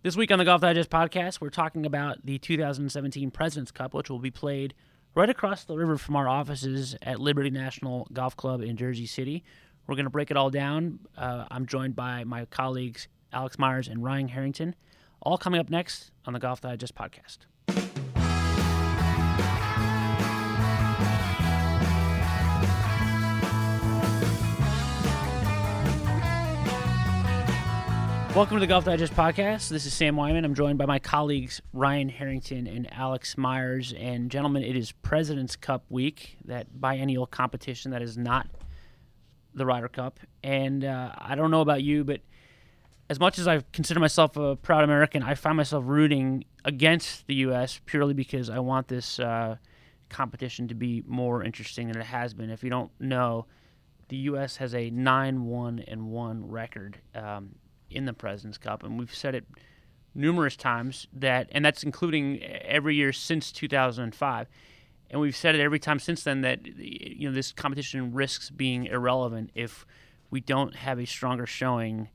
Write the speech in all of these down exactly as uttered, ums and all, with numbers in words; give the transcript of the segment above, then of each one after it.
This week on the Golf Digest podcast, we're talking about the two thousand seventeen President's Cup, which will be played right across the river from our offices at Liberty National Golf Club in Jersey City. We're going to break it all down. Uh, I'm joined by my colleagues Alex Myers and Ryan Harrington, all coming up next on the Golf Digest podcast. Welcome to the Golf Digest podcast. This is Sam Wyman. I'm joined by my colleagues Ryan Harrington and Alex Myers. And gentlemen, it is President's Cup week, that biennial competition that is not the Ryder Cup. And uh, I don't know about you, but as much as I consider myself a proud American, I find myself rooting against the U S purely because I want this uh, competition to be more interesting than it has been. If you don't know, the U S has a nine one and one record um, in the President's Cup, and we've said it numerous times that, and that's including every year since two thousand five, and we've said it every time since then that, you know, this competition risks being irrelevant if we don't have a stronger showing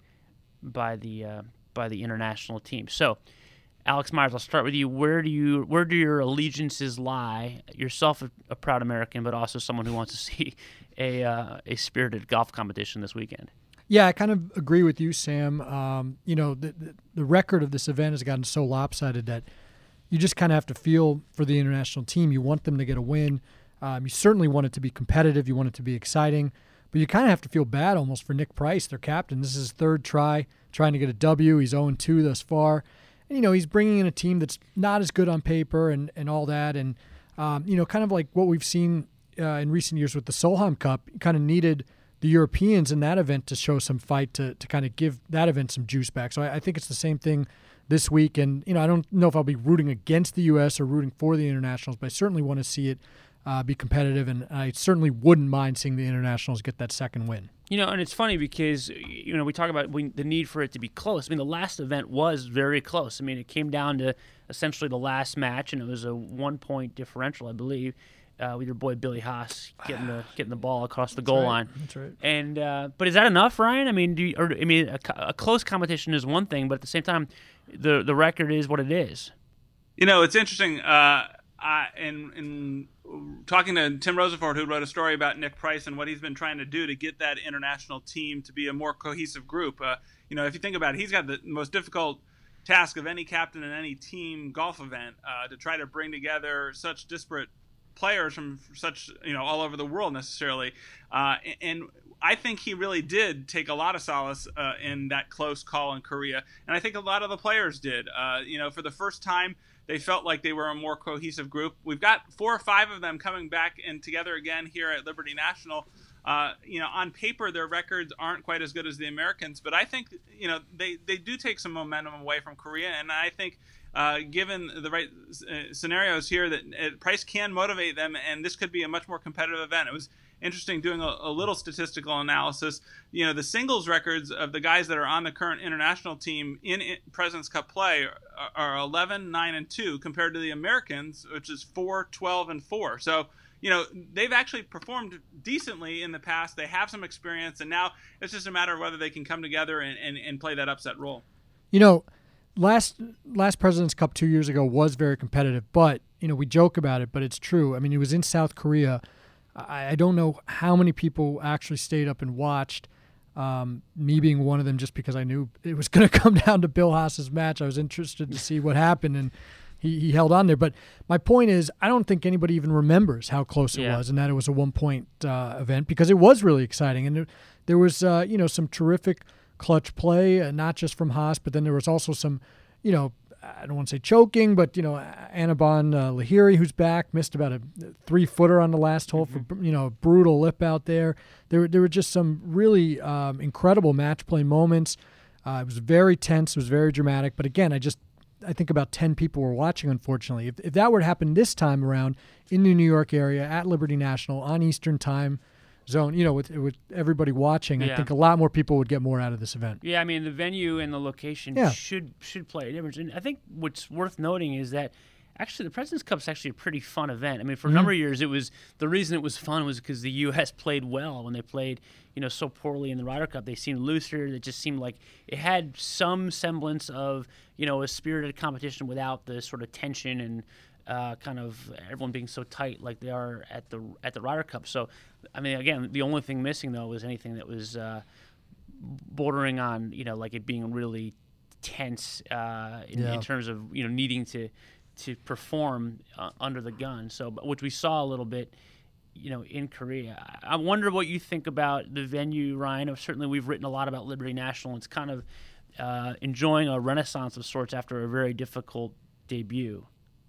by the uh, by the international team. So, Alex Myers, I'll start with you. Where do you where do your allegiances lie? Yourself a, a proud American, but also someone who wants to see a uh, a spirited golf competition this weekend. Yeah, I kind of agree with you, Sam. Um, you know, the, the the record of this event has gotten so lopsided that you just kind of have to feel for the international team. You want them to get a win. Um, you certainly want it to be competitive. You want it to be exciting. But you kind of have to feel bad almost for Nick Price, their captain. This is his third try trying to get a W. He's oh and two thus far. And, you know, he's bringing in a team that's not as good on paper and, and all that. And, um, you know, kind of like what we've seen uh, in recent years with the Solheim Cup, kind of needed the Europeans in that event to show some fight to to kind of give that event some juice back. So I, I think it's the same thing this week. And, you know, I don't know if I'll be rooting against the U S or rooting for the internationals, but I certainly want to see it uh, be competitive. And I certainly wouldn't mind seeing the internationals get that second win. You know, and it's funny because, you know, we talk about we, the need for it to be close. I mean, the last event was very close. I mean, it came down to essentially the last match, and it was a one-point differential, I believe. Uh, with your boy Billy Haas getting the getting the ball across the That's goal right. line. That's right. And uh, but is that enough, Ryan? I mean, do you, or I mean, a, a close competition is one thing, but at the same time, the the record is what it is. You know, it's interesting. Uh, I, in in talking to Tim Rosefort, who wrote a story about Nick Price and what he's been trying to do to get that international team to be a more cohesive group. Uh, you know, if you think about it, he's got the most difficult task of any captain in any team golf event uh, to try to bring together such disparate players from such, you know, all over the world necessarily. Uh, and I think he really did take a lot of solace uh, in that close call in Korea. And I think a lot of the players did. Uh, you know, for the first time, they felt like they were a more cohesive group. We've got four or five of them coming back and together again here at Liberty National. Uh, you know, on paper, their records aren't quite as good as the Americans, but I think, you know, they, they do take some momentum away from Korea. And I think Uh, given the right uh, scenarios here, that uh, Price can motivate them, and this could be a much more competitive event. It was interesting doing a, a little statistical analysis. You know, the singles records of the guys that are on the current international team in, in President's Cup play are, are eleven, nine, and two compared to the Americans, which is four, twelve, and four. So, you know, they've actually performed decently in the past. They have some experience, and now it's just a matter of whether they can come together and, and, and play that upset role. You know, Last last President's Cup two years ago was very competitive, but, you know, we joke about it, but it's true. I mean, it was in South Korea. I, I don't know how many people actually stayed up and watched, um, me being one of them, just because I knew it was going to come down to Bill Haas's match. I was interested to see what happened, and he, he held on there. But my point is, I don't think anybody even remembers how close it Yeah. was and that it was a one-point uh, event, because it was really exciting. And there, there was, uh, you know, some terrific clutch play, uh, not just from Haas, but then there was also some, you know, I don't want to say choking, but, you know, Anibon uh, Lahiri, who's back, missed about a three-footer on the last hole mm-hmm. for, you know, a brutal lip out there. There, there were just some really um, incredible match play moments. Uh, it was very tense. It was very dramatic. But, again, I just I think about ten people were watching, unfortunately. If, if that were to happen this time around in the New York area at Liberty National on Eastern time zone, you know, with with everybody watching, yeah. I think a lot more people would get more out of this event. Yeah, I mean, the venue and the location yeah. should should play a difference. And I think what's worth noting is that actually the President's Cup is actually a pretty fun event. I mean, for a number of years, it was the reason it was fun was because the U S played well. When they played, you know, so poorly in the Ryder Cup, they seemed looser. It just seemed like it had some semblance of, you know, a spirited competition without the sort of tension and uh, kind of everyone being so tight like they are at the at the Ryder Cup. So, I mean, again, the only thing missing though was anything that was uh, bordering on, you know, like it being really tense uh, in, Yeah. in terms of, you know, needing to to perform uh, under the gun. So, which we saw a little bit, you know, in Korea. I wonder what you think about the venue, Ryan. Certainly, we've written a lot about Liberty National. It's kind of uh, enjoying a renaissance of sorts after a very difficult debut.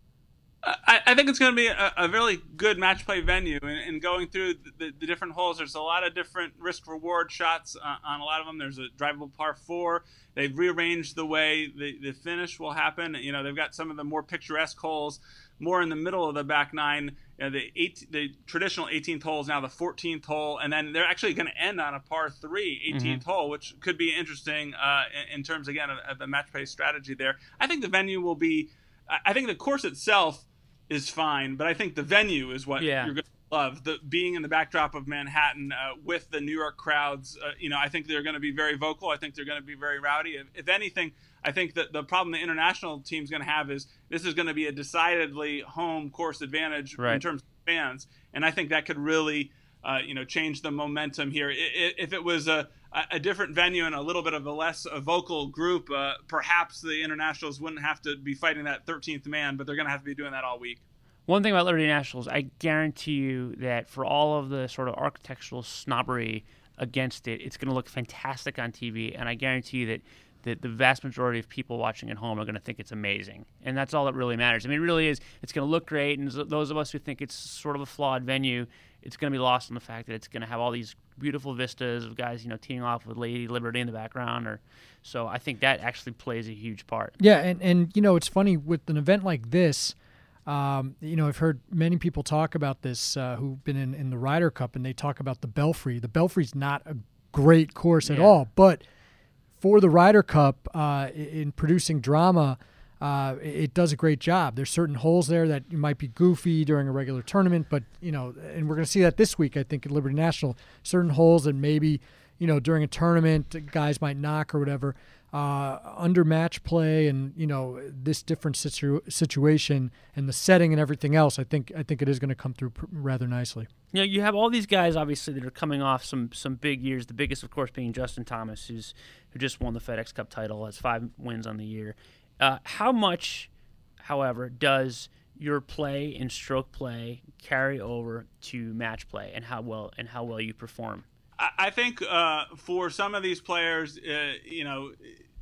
I, I think it's going to be a, a really good match play venue, and, and going through the, the different holes, there's a lot of different risk reward shots uh, on a lot of them. There's a drivable par four. They've rearranged the way the, the finish will happen. You know, they've got some of the more picturesque holes more in the middle of the back nine. You know, the eight, the traditional eighteenth hole is now the fourteenth hole, and then they're actually going to end on a par three eighteenth mm-hmm. hole, which could be interesting uh, in, in terms, again, of, of the match play strategy there. I think the venue will be – I think the course itself – is fine, but I think the venue is what yeah. you're going to love. The being in the backdrop of Manhattan uh, with the New York crowds, uh, you know, I think they're going to be very vocal. I think they're going to be very rowdy. If, if anything, I think that the problem the international team's going to have is this is going to be a decidedly home course advantage right. in terms of fans, and I think that could really, uh, you know, change the momentum here. If it was a a different venue and a little bit of a less a vocal group, uh, perhaps the internationals wouldn't have to be fighting that thirteenth man, but they're going to have to be doing that all week. One thing about Liberty Nationals, I guarantee you that for all of the sort of architectural snobbery against it, it's going to look fantastic on T V, and I guarantee you that, that the vast majority of people watching at home are going to think it's amazing, and that's all that really matters. I mean, it really is. It's going to look great, and those of us who think it's sort of a flawed venue, it's going to be lost on the fact that it's going to have all these beautiful vistas of guys, you know, teeing off with Lady Liberty in the background. Or so I think that actually plays a huge part. Yeah, and, and you know, it's funny with an event like this, um, you know, I've heard many people talk about this uh, who've been in, in the Ryder Cup, and they talk about the Belfry. The Belfry's not a great course yeah. at all, but for the Ryder Cup, uh, in producing drama, Uh, it does a great job. There's certain holes there that might be goofy during a regular tournament, but, you know, and we're going to see that this week, I think, at Liberty National. Certain holes that maybe, you know, during a tournament, guys might knock or whatever. Uh, under match play and, you know, this different situ- situation and the setting and everything else, I think I think it is going to come through pr- rather nicely. You know, you have all these guys, obviously, that are coming off some some big years, the biggest, of course, being Justin Thomas, who's who just won the FedEx Cup title, has five wins on the year. Uh, how much, however, does your play and stroke play carry over to match play, and how well and how well you perform? I, I think uh, for some of these players, uh, you know,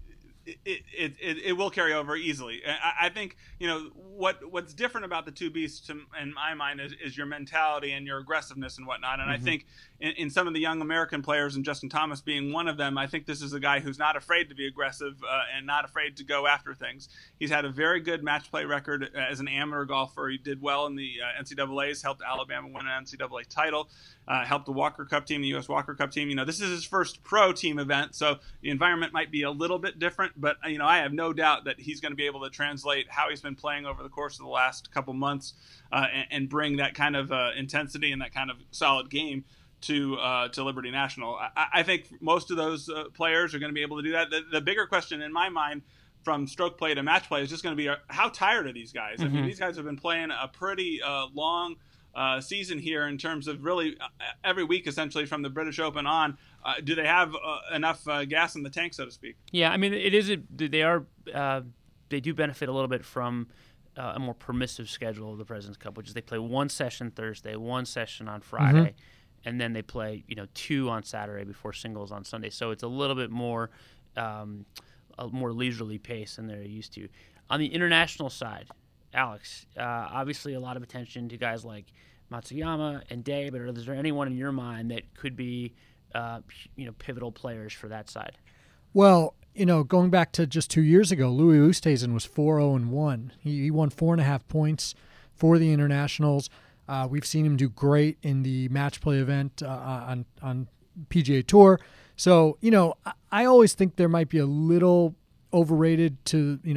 it, it, it, it will carry over easily. I, I think, you know, what what's different about the two beasts to, in my mind is, is your mentality and your aggressiveness and whatnot. And mm-hmm. I think in, in some of the young American players, and Justin Thomas being one of them, I think this is a guy who's not afraid to be aggressive uh, and not afraid to go after things. He's had a very good match play record as an amateur golfer. He did well in the uh, N C double A's, helped Alabama win an N C double A title, uh, helped the Walker Cup team, the U S Walker Cup team. You know, this is his first pro team event, so the environment might be a little bit different, but, you know, I have no doubt that he's going to be able to translate how he's been playing over the course of the last couple months uh, and, and bring that kind of uh, intensity and that kind of solid game to uh, to Liberty National. I, I think most of those uh, players are going to be able to do that. The, the bigger question in my mind from stroke play to match play is just going to be uh, how tired are these guys? Mm-hmm. I mean, these guys have been playing a pretty uh, long uh, season here in terms of really every week essentially from the British Open on. Uh, do they have uh, enough uh, gas in the tank, so to speak? Yeah, I mean, it is. A, they are. Uh, they do benefit a little bit from uh, a more permissive schedule of the President's Cup, which is they play one session Thursday, one session on Friday, mm-hmm. and then they play, you know, two on Saturday before singles on Sunday. So it's a little bit more, um, a more leisurely pace than they're used to. On the international side, Alex, uh, obviously a lot of attention to guys like Matsuyama and Day, but is there anyone in your mind that could be, uh, you know, pivotal players for that side? Well, you know, going back to just two years ago, Louis Oosthuizen was four oh and one. He, he won four and a half points for the internationals. Uh, we've seen him do great in the match play event uh, on on P G A Tour. So, you know, I, I always think there might be a little overrated to, you know,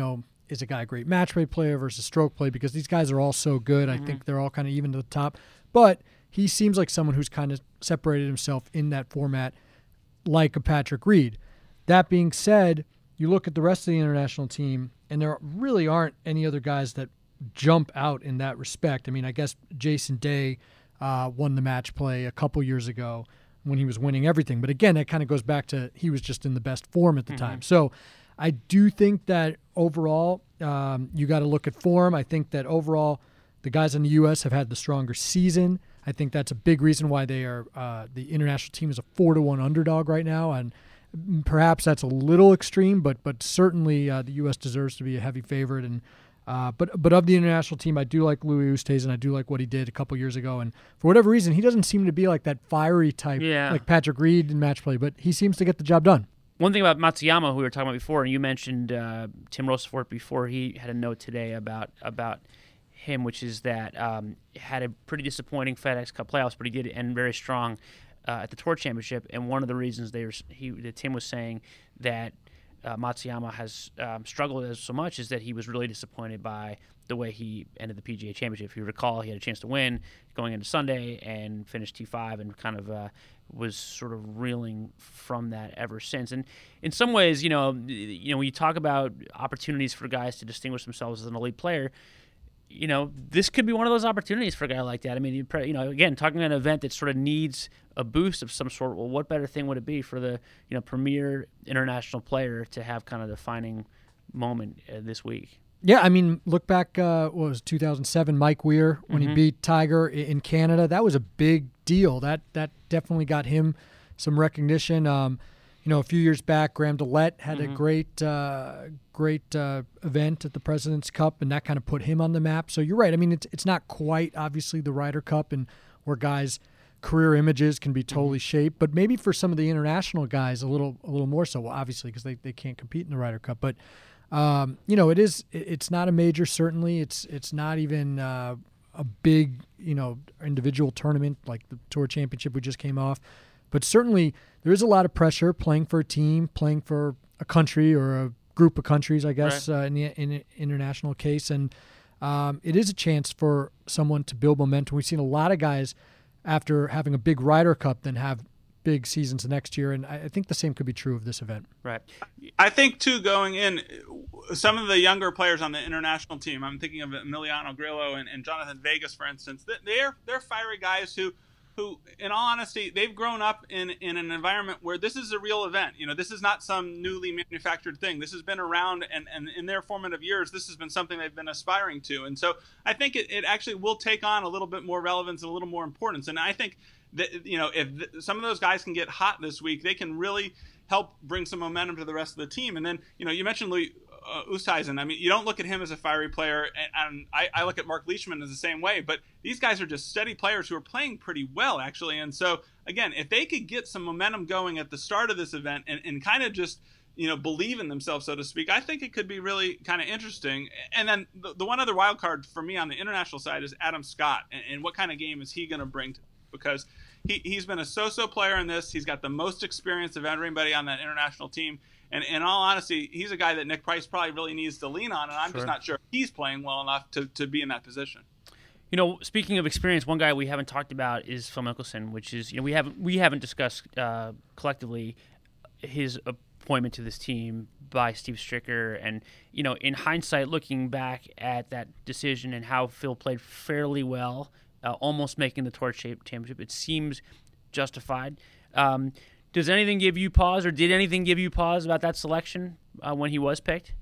is a guy a great match play player versus stroke play? Because these guys are all so good. Mm-hmm. I think they're all kind of even to the top. But he seems like someone who's kind of separated himself in that format like a Patrick Reed. That being said, you look at the rest of the international team, and there really aren't any other guys that jump out in that respect. I mean, I guess Jason Day uh, won the match play a couple years ago when he was winning everything. But again, that kind of goes back to he was just in the best form at the mm-hmm. time. So I do think that overall um, you got to look at form. I think that overall the guys in the U S have had the stronger season. I think that's a big reason why they are uh, the international team is a four to one underdog right now, and perhaps that's a little extreme, but but certainly uh, the U S deserves to be a heavy favorite. And uh, but but of the international team, I do like Louis Oosthuizen. I do like what he did a couple years ago, and for whatever reason, he doesn't seem to be like that fiery type, yeah. like Patrick Reed in match play, but he seems to get the job done. One thing about Matsuyama, who we were talking about before, and you mentioned uh, Tim Rosefort before, he had a note today about about. him, which is that um, had a pretty disappointing FedEx Cup playoffs, but he did end very strong uh, at the Tour Championship. And one of the reasons they were, he, that Tim was saying that uh, Matsuyama has um, struggled as so much is that he was really disappointed by the way he ended the P G A Championship. If you recall, he had a chance to win going into Sunday and finished T five and kind of uh, was sort of reeling from that ever since. And in some ways, you know, you know, when you talk about opportunities for guys to distinguish themselves as an elite player, you know, this could be one of those opportunities for a guy like that. I mean, you know, again, talking about an event that sort of needs a boost of some sort. Well, what better thing would it be for the, you know, premier international player to have kind of the defining moment uh, this week? Yeah, I mean, look back, uh, what was it, two thousand seven, Mike Weir, when mm-hmm. he beat Tiger in Canada. That was a big deal. That that definitely got him some recognition. Um, You know, a few years back, Graham DeLette had mm-hmm. a great, uh, great uh, event at the President's Cup, and that kind of put him on the map. So you're right. I mean, it's it's not quite obviously the Ryder Cup, and where guys' career images can be totally mm-hmm. shaped, but maybe for some of the international guys, a little a little more so. Well, obviously, because they, they can't compete in the Ryder Cup. But um, you know, it is it's not a major. Certainly, it's it's not even uh, a big you know individual tournament like the Tour Championship we just came off. But certainly there is a lot of pressure playing for a team, playing for a country or a group of countries, I guess, right. uh, in the in an international case. And um, it is a chance for someone to build momentum. We've seen a lot of guys after having a big Ryder Cup then have big seasons next year. And I think the same could be true of this event. Right. I think, too, going in, some of the younger players on the international team, I'm thinking of Emiliano Grillo and, and Jonathan Vegas, for instance, they're, they're fiery guys who – who, in all honesty, they've grown up in, in an environment where this is a real event. You know, this is not some newly manufactured thing. This has been around, and, and in their formative years, this has been something they've been aspiring to. And so I think it, it actually will take on a little bit more relevance and a little more importance. And I think that, you know, if th- some of those guys can get hot this week, they can really help bring some momentum to the rest of the team. And then, you know, you mentioned Louis Uh, Oosthuizen. I mean, you don't look at him as a fiery player, and, and I, I look at Mark Leishman as the same way, but these guys are just steady players who are playing pretty well, actually. And so, again, if they could get some momentum going at the start of this event and, and kind of just, you know, believe in themselves, so to speak, I think it could be really kind of interesting. And then the, the one other wild card for me on the international side is Adam Scott, and, and what kind of game is he going to bring to, because he, he's been a so-so player in this. He's got the most experience of everybody on that international team. And in all honesty, he's a guy that Nick Price probably really needs to lean on, and I'm sure. just not sure he's playing well enough to, to be in that position. You know, speaking of experience, one guy we haven't talked about is Phil Mickelson, which is, you know, we haven't we haven't discussed uh, collectively his appointment to this team by Steve Stricker. And, you know, in hindsight, looking back at that decision and how Phil played fairly well, uh, almost making the Tour Championship, it seems justified. Um Does anything give you pause, or did anything give you pause about that selection uh, when he was picked?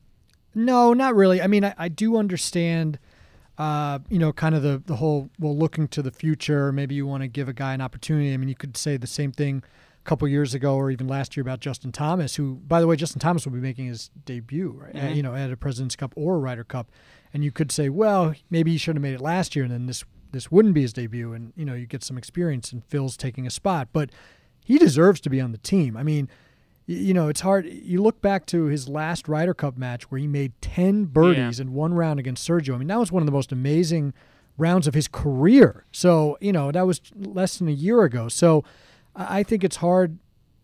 No, not really. I mean, I, I do understand, uh, you know, kind of the, the whole, well, looking to the future, maybe you want to give a guy an opportunity. I mean, you could say the same thing a couple years ago or even last year about Justin Thomas, who, by the way, Justin Thomas will be making his debut, right? Mm-hmm. uh, you know, at a President's Cup or a Ryder Cup. And you could say, well, maybe he should have made it last year, and then this, this wouldn't be his debut, and, you know, you get some experience, and Phil's taking a spot. But he deserves to be on the team. I mean, you know, it's hard. You look back to his last Ryder Cup match where he made ten birdies yeah. in one round against Sergio. I mean, that was one of the most amazing rounds of his career. So, you know, that was less than a year ago. So I think it's hard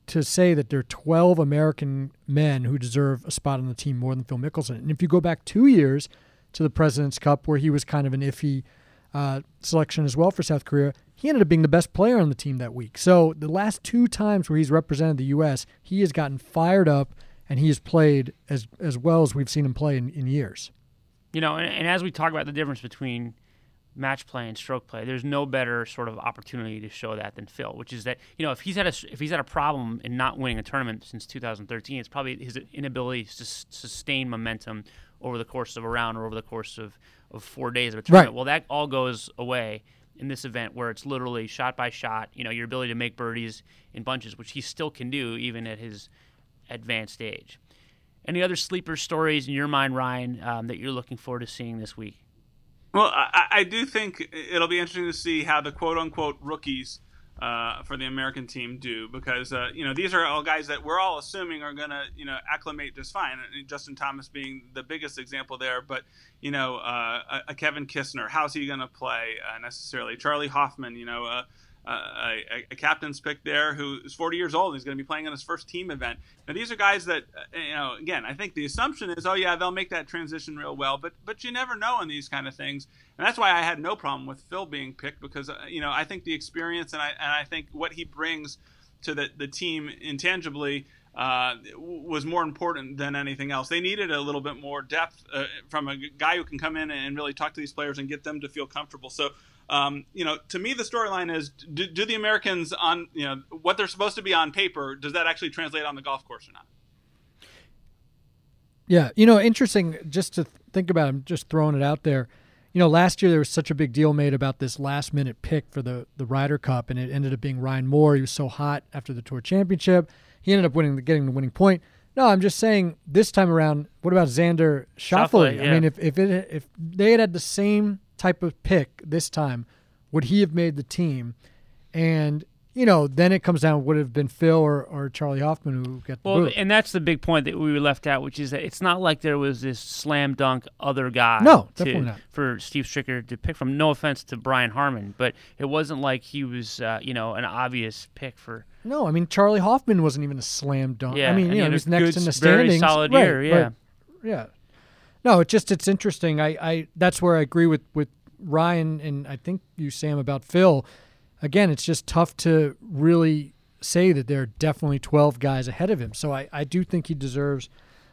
to say that there are twelve American men who deserve a spot on the team more than Phil Mickelson. And if you go back two years to the President's Cup, where he was kind of an iffy uh, selection as well for South Korea, he ended up being the best player on the team that week. So the last two times where he's represented the U S, he has gotten fired up, and he has played as as well as we've seen him play in, in years. You know, and, and as we talk about the difference between match play and stroke play, there's no better sort of opportunity to show that than Phil, which is that, you know, if he's had a if he's had a problem in not winning a tournament since two thousand thirteen, it's probably his inability to s- sustain momentum over the course of a round or over the course of, of four days of a tournament. Right. Well, that all goes away in this event where it's literally shot by shot, you know, your ability to make birdies in bunches, which he still can do even at his advanced age. Any other sleeper stories in your mind, Ryan, um, that you're looking forward to seeing this week? Well, I, I do think it'll be interesting to see how the quote-unquote rookies uh, for the American team do, because uh, you know, these are all guys that we're all assuming are going to, you know, acclimate just fine. Justin Thomas being the biggest example there, but you know, uh, a, a Kevin Kistner, how's he going to play uh, necessarily? Charlie Hoffman, you know. Uh, Uh, a, a captain's pick there who is forty years old and he's going to be playing in his first team event. Now, these are guys that, uh, you know, again, I think the assumption is, oh, yeah, they'll make that transition real well, but but you never know in these kind of things. And that's why I had no problem with Phil being picked, because, uh, you know, I think the experience and I and I think what he brings to the, the team intangibly uh, was more important than anything else. They needed a little bit more depth uh, from a guy who can come in and really talk to these players and get them to feel comfortable. So, Um, you know, to me, the storyline is: do, do the Americans on, you know, what they're supposed to be on paper, does that actually translate on the golf course or not? Yeah, you know, interesting. Just to think about, I'm just throwing it out there. You know, last year there was such a big deal made about this last-minute pick for the the Ryder Cup, and it ended up being Ryan Moore. He was so hot after the Tour Championship, he ended up winning, the, getting the winning point. No, I'm just saying this time around. What about Xander Schauffele? Yeah. I mean, if if it if they had had the same type of pick this time, would he have made the team? And, you know, then it comes down, would it have been Phil or, or Charlie Hoffman who got the Well, boot? and that's the big point that we were left out, which is that it's not like there was this slam dunk other guy No, to, definitely not. for Steve Stricker to pick from. No offense to Brian Harmon, but it wasn't like he was, uh, you know, an obvious pick for. No, I mean, Charlie Hoffman wasn't even a slam dunk. Yeah, I mean, and you he know, had he a was next good, in the very standings. solid Right, year, yeah. but, yeah. No, it just, it's interesting. I, I that's where I agree with, with Ryan, and I think you, Sam, about Phil. Again, it's just tough to really say that there are definitely twelve guys ahead of him. So I, I do think he deserves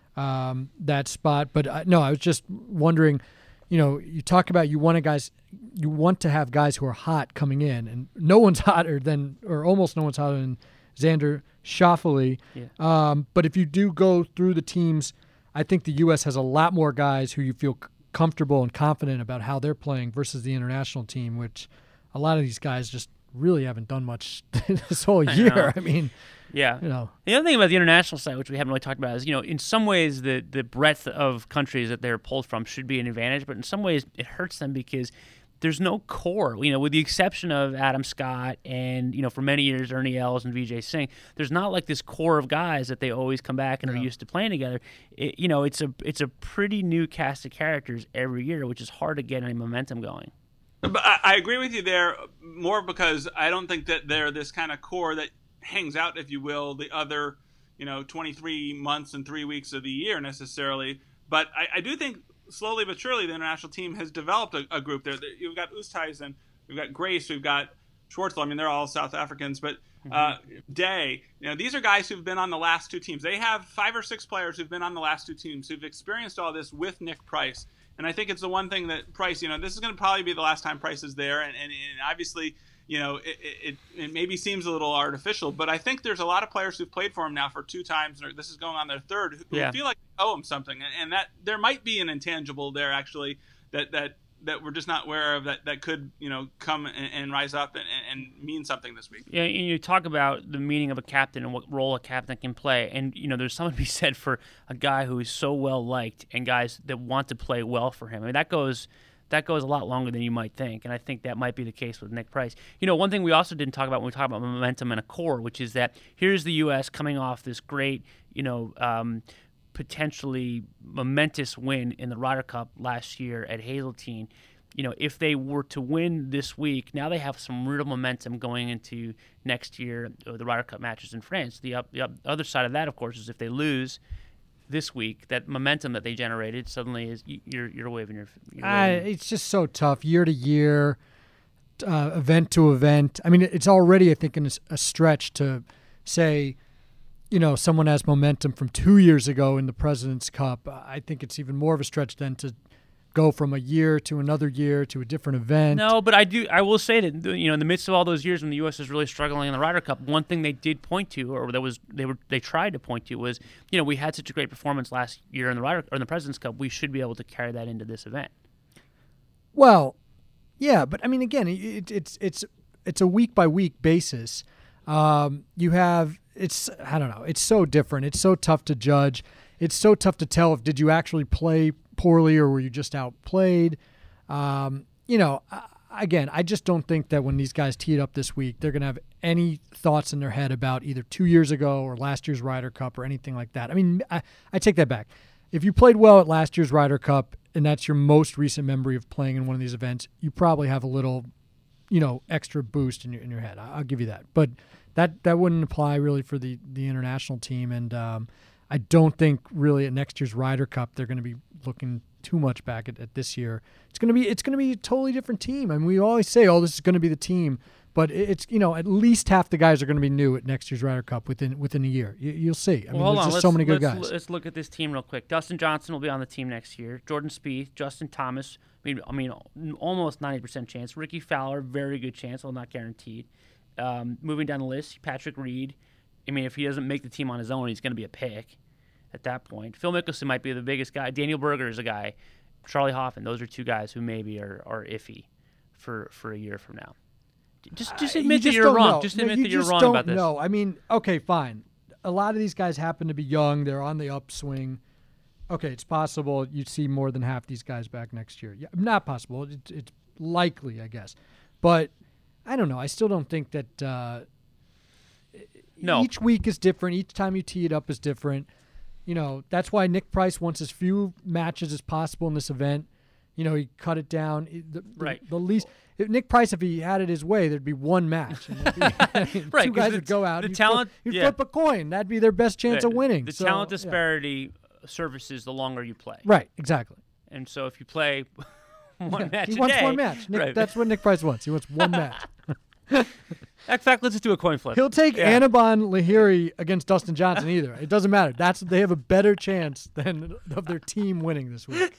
um, that spot. But I, no, I was just wondering, you know, you talk about you want a guys, you want to have guys who are hot coming in, and no one's hotter than, or almost no one's hotter than Xander Schauffele. Yeah. Um, but if you do go through the teams, I think the U S has a lot more guys who you feel c- comfortable and confident about how they're playing versus the international team, which a lot of these guys just really haven't done much this whole I year. know. I mean, Yeah. you know, The other thing about the international side, which we haven't really talked about, is, you know, in some ways the the breadth of countries that they're pulled from should be an advantage, but in some ways it hurts them because there's no core. You know, with the exception of Adam Scott and, you know, for many years Ernie Els and Vijay Singh, there's not like this core of guys that they always come back and Yeah. are used to playing together. It, you know, it's a it's a pretty new cast of characters every year, which is hard to get any momentum going. But I, I agree with you there more because I don't think that they're this kind of core that hangs out, if you will, the other, you know, twenty-three months and three weeks of the year necessarily. But I, I do think slowly but surely the international team has developed a, a group there. You've got Oosthuizen, we've got Grace, we've got Schwartzel. I mean, they're all South Africans, but uh, Day. You know, these are guys who've been on the last two teams. They have five or six players who've been on the last two teams who've experienced all this with Nick Price. And I think it's the one thing that Price, you know, this is going to probably be the last time Price is there. And, and, and obviously, you know, it, it, it maybe seems a little artificial, but I think there's a lot of players who've played for him now for two times, or this is going on their third, who Yeah. feel like they owe him something. And, and that there might be an intangible there, actually, that that, that we're just not aware of that, that could, you know, come and, and rise up and, and mean something this week. Yeah, and you talk about the meaning of a captain and what role a captain can play, and you know, there's something to be said for a guy who is so well liked and guys that want to play well for him. I mean, that goes that goes a lot longer than you might think, and I think that might be the case with Nick Price. You know, one thing we also didn't talk about when we talk about momentum and a core, which is that here's the U S coming off this great, you know, um, potentially momentous win in the Ryder Cup last year at Hazeltine. you know, if they were to win this week, now they have some real momentum going into next year, the Ryder Cup matches in France. The, up, the up, other side of that, of course, is if they lose this week, that momentum that they generated suddenly is you're you're waving your. You're waving. Uh, it's just so tough year to year, uh, event to event. I mean, it's already, I think, in a, a stretch to say, you know, someone has momentum from two years ago in the President's Cup. I think it's even more of a stretch then to go from a year to another year to a different event. No, but I do. I will say that, you know, in the midst of all those years when the U S is really struggling in the Ryder Cup, one thing they did point to, or that was they were they tried to point to, was, you know, we had such a great performance last year in the Ryder or in the President's Cup. We should be able to carry that into this event. Well, yeah, but I mean, again, it, it's it's it's a week by week basis. Um, you have it's I don't know. It's so different. It's so tough to judge. It's so tough to tell if did you actually play poorly or were you just outplayed. Um, you know, again, I just don't think that when these guys tee it up this week, they're going to have any thoughts in their head about either two years ago or last year's Ryder Cup or anything like that. I mean, I, I take that back. If you played well at last year's Ryder Cup and that's your most recent memory of playing in one of these events, you probably have a little, you know, extra boost in your in your head. I'll give you that. But that that wouldn't apply really for the the international team. And um, I don't think really at next year's Ryder Cup they're going to be looking too much back at, at this year. It's going to be it's going to be a totally different team. I mean, we always say, "Oh, this is going to be the team," but it's, you know, at least half the guys are going to be new at next year's Ryder Cup within within a year. You, you'll see. I well, mean, hold there's on. just Let's, so many good let's, guys. Let's look at this team real quick. Dustin Johnson will be on the team next year. Jordan Spieth, Justin Thomas. I mean, I mean, almost ninety percent chance. Ricky Fowler, very good chance, although not guaranteed. Um, moving down the list, Patrick Reed. I mean, if he doesn't make the team on his own, he's going to be a pick at that point. Phil Mickelson might be the biggest guy. Daniel Berger is a guy. Charlie Hoffman. Those are two guys who maybe are, are iffy for, for a year from now. Just just admit Uh, you that you're wrong. Know. Just no, admit you that you're just wrong don't about this. know. I mean, okay, fine. A lot of these guys happen to be young. They're on the upswing. Okay, it's possible you'd see more than half these guys back next year. Yeah, not possible. It's, it's likely, I guess. But I don't know. I still don't think that uh, no. each week is different. Each time you tee it up is different. You know, that's why Nick Price wants as few matches as possible in this event. You know, he cut it down. The, the, right. The least if Nick Price, if he had it his way, there'd be one match. And be, right. Two guys the, would go out. The and talent. You'd flip, yeah. you'd flip a coin. That'd be their best chance right. of winning. The so, talent yeah. disparity surfaces the longer you play. Right. Exactly. And so if you play one yeah, match he a wants day, one match. Nick, right. That's what Nick Price wants. He wants one match. In fact, let's just do a coin flip. He'll take yeah. Annabon Lahiri against Dustin Johnson either. It doesn't matter. That's they have a better chance than of their team winning this week.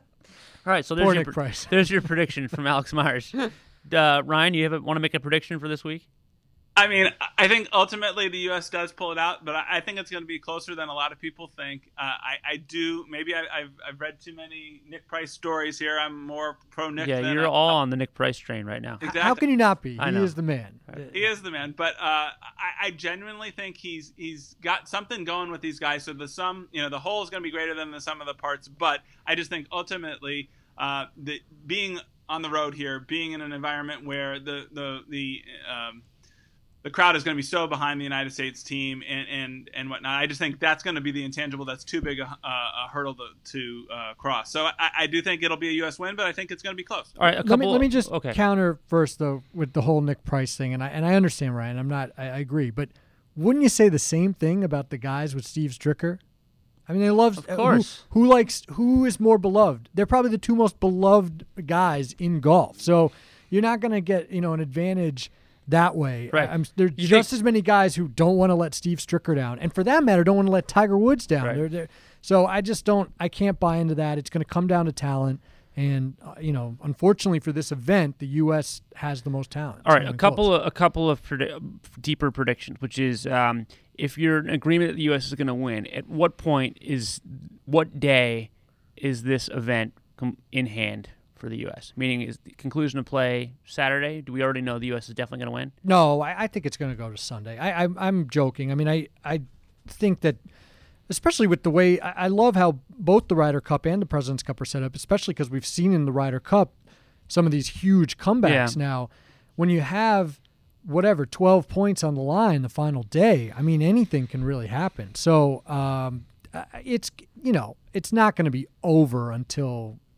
All right, so there's Poor your, Nick Price. there's your prediction from Alex Myers. Uh, Ryan, you have a, want to make a prediction for this week? I mean, I think ultimately the U S does pull it out, but I think it's going to be closer than a lot of people think. Uh, I, I do. Maybe I, I've I've read too many Nick Price stories here. I'm more pro Nick. Yeah, than you're I, all on the Nick Price train right now. Exactly. How can you not be? I He know. is the man. He is the man, but uh, I, I genuinely think he's he's got something going with these guys. So the sum, you know, the whole is going to be greater than the sum of the parts. But I just think ultimately, uh, the being on the road here, being in an environment where the the the um, the crowd is going to be so behind the United States team and and, and whatnot. I just think that's going to be the intangible that's too big a, a, a hurdle to, to uh, cross. So I, I do think it'll be a U S win, but I think it's going to be close. All right, a couple. Let me let me just okay. counter first though with the whole Nick Price thing, and I and I understand, Ryan. I'm not. I, I agree, but wouldn't you say the same thing about the guys with Steve Stricker? I mean, they love. Of course. Who, who likes? Who is more beloved? They're probably the two most beloved guys in golf. So you're not going to get, you know, an advantage that way. Right. I'm, there's You just think- as many guys who don't want to let Steve Stricker down, and for that matter, don't want to let Tiger Woods down. Right. They're, they're, so I just don't. I can't buy into that. It's going to come down to talent. And uh, you know, unfortunately for this event, the U S has the most talent. All It's right, not a even couple close. of a couple of predi- deeper predictions, which is um, if you're in agreement that the U S is going to win, at what point is what day is this event com- in hand for the U S? Meaning, is the conclusion of play Saturday? Do we already know the U S is definitely going to win? No, I, I think it's going to go to Sunday. I, I, I'm joking. I mean, I, I think that, especially with the way I, I love how both the Ryder Cup and the President's Cup are set up, especially because we've seen in the Ryder Cup some of these huge comebacks Yeah. now. When you have whatever twelve points on the line the final day, I mean, anything can really happen. So um, uh, it's you know it's not going to be over until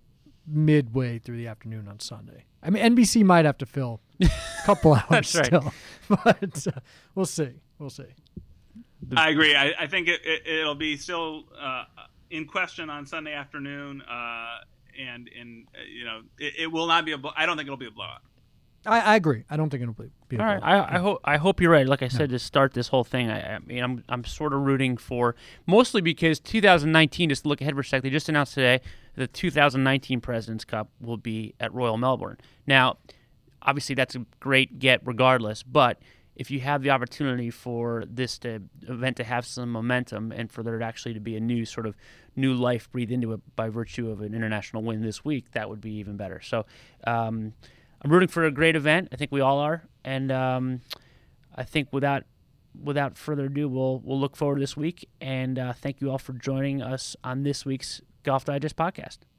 midway through the afternoon on Sunday. I mean, N B C might have to fill a couple hours That's right. still, but uh, we'll see. We'll see. I agree. I, I think it, it, it'll be still uh, in question on Sunday afternoon, uh, and and uh, you know it, it will not be a. I don't think it'll be a blowout. I, I agree. I don't think it'll be. be a All right, blowout. I, I hope I hope you're right. Like I said, to start this whole thing, I, I mean, I'm I'm sort of rooting for, mostly because two thousand nineteen. Just to look ahead for a sec, they just announced today the two thousand nineteen President's Cup will be at Royal Melbourne. Now, obviously, that's a great get regardless, but if you have the opportunity for this to, event to have some momentum and for there actually to be a new sort of new life breathed into it by virtue of an international win this week, that would be even better. So um, I'm rooting for a great event. I think we all are. And um, I think without without further ado, we'll, we'll look forward to this week. And uh, thank you all for joining us on this week's Golf Digest podcast.